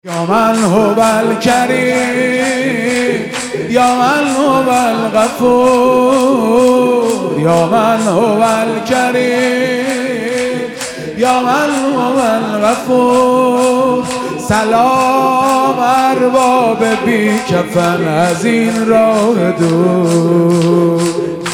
یا من هو الکریم یا من هو الغفور یا من هو الکریم یا من هو الغفور. سلام ارباب بی کفن از این راه دور،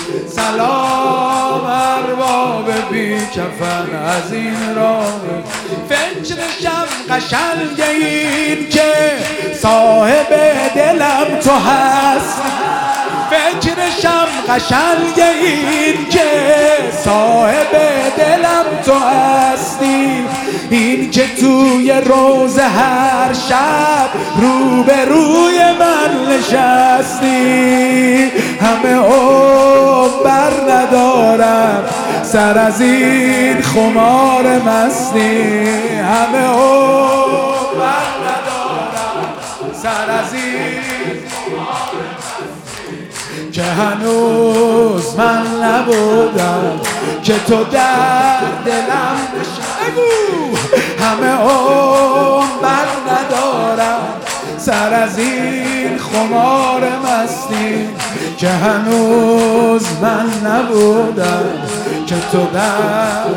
سلام ارباب بی کفن از این راه. فکرشم قشنگه این که صاحب دلم تو هست، فکرشم قشنگه این که صاحب دلم تو هستی، این که توی روز هر شب روبروی من نشستی. همه عمر ندارم سر از این خمار مستی، همه عمر ندارم سر از این خمار مستی، که هنوز من نبودم که تو در دلم بگو. همه عمر ندارم سر از این خمار مستی، که هنوز من نبودم که تو در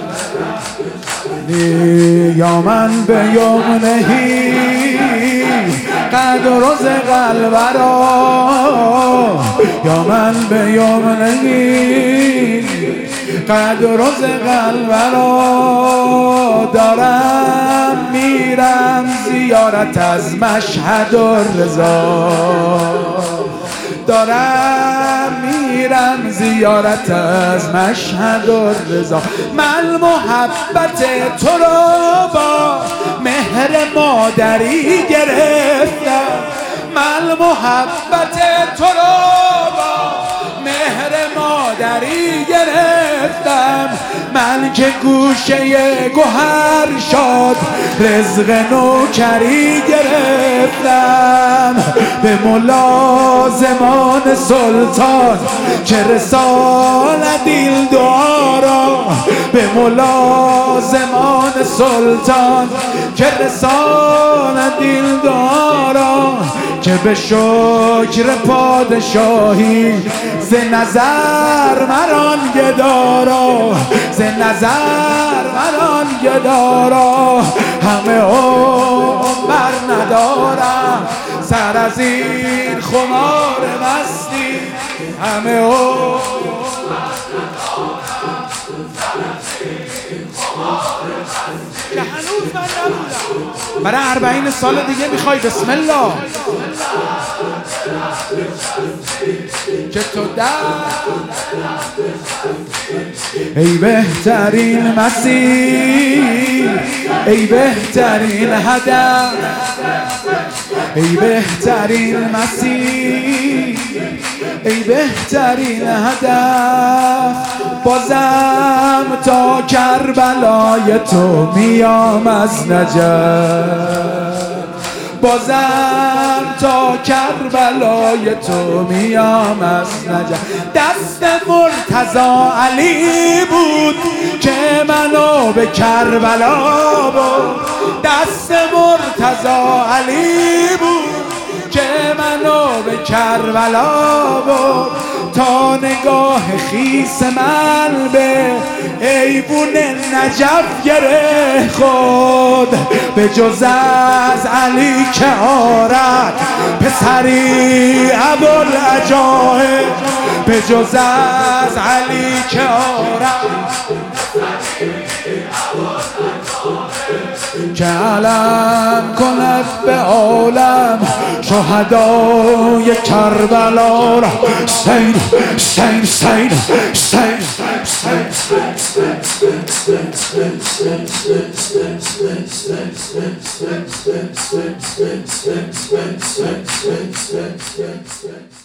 یا من به یمنهی قد روز قلبرا یا من به یمنهی قد روز قلبرا. دارم میرم زیارت از مشهد الرضا، دارم میرم زیارت از مشهد الرضا. من محبت تو رو با مهر مادری گرفتم، من محبت تو رو با مهر مادری گرفتم. من که گوشه گوهر شد رزق نوکری گرفتم، به ملازمان سلطان که رسالت این دعا را، به ملازمان سلطان که رسالت این دعا را، که به شکر پادشاهی ز نظر مران گدارا، ز نظر مران گدارا. همه عمر ندارم سر از این خمار مستی، همه عمر ندارم سر از این خمار مستی، که هنوز من نبودم. برای 40 سال دیگه میخوای بسم الله که تو در ای بهترین مسیر، ای بهترین هدف، ای بهترین مسیر، ای بهترین هدف. بازم تا کربلای تو میام از نجف، بازم تا کربلای تو میام از نجف. دست مرتضی علی بود که منو به کربلا برد، دست مرتضی علی بود که منو به کربلا برد. تا نگاه خیس من به ایوون نجف گره خود، به جز از علی که آرد پسری ابوالعجایب، به جز از علی که آرد که علم کند به عالم شهدای کربلا را. حسین حسین حسین حسین حسین.